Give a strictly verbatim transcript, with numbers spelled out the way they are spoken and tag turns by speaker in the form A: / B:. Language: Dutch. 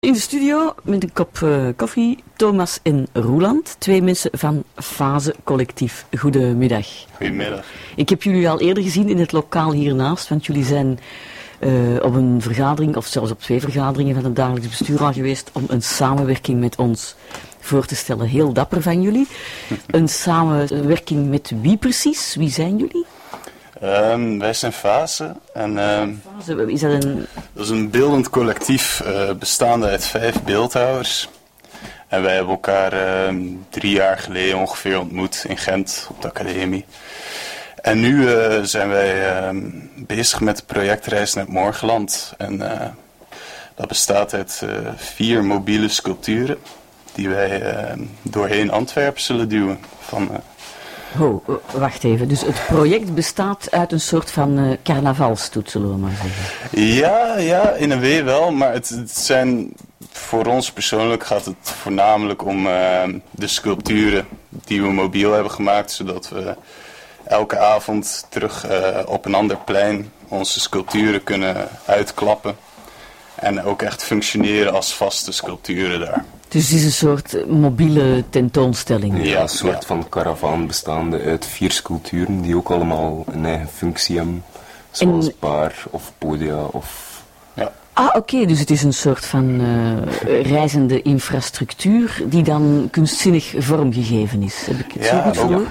A: In de studio met een kop uh, koffie, Thomas en Roeland, twee mensen van Fase Collectief. Goedemiddag.
B: Goedemiddag.
A: Ik heb jullie al eerder gezien in het lokaal hiernaast, want jullie zijn uh, op een vergadering, of zelfs op twee vergaderingen van het dagelijks bestuur al geweest om een samenwerking met ons voor te stellen. Heel dapper van jullie. Een samenwerking met wie precies? Wie zijn jullie?
B: Um, wij zijn Fase. En, um,
A: Fase, is dat een...
B: Dat is een beeldend collectief uh, bestaande uit vijf beeldhouwers. En wij hebben elkaar uh, drie jaar geleden ongeveer ontmoet in Gent op de academie. En nu uh, zijn wij uh, bezig met de projectreis naar het Morgenland. En uh, dat bestaat uit uh, vier mobiele sculpturen die wij uh, doorheen Antwerpen zullen duwen. Van... Uh,
A: Oh, wacht even. Dus het project bestaat uit een soort van uh, carnavalstoet, zullen we maar zeggen.
B: Ja, ja, in een way wel. Maar het, het zijn, voor ons persoonlijk gaat het voornamelijk om uh, de sculpturen die we mobiel hebben gemaakt. Zodat we elke avond terug uh, op een ander plein onze sculpturen kunnen uitklappen. En ook echt functioneren als vaste sculpturen daar.
A: Dus het is een soort mobiele tentoonstelling?
C: Ja, een soort van karavaan bestaande uit vier sculpturen die ook allemaal een eigen functie hebben. Zoals en... bar of podia of...
B: Ja.
A: Ah, oké, okay, dus het is een soort van uh, reizende infrastructuur die dan kunstzinnig vormgegeven is. Heb ik het
B: ja,
A: zo goed verloren?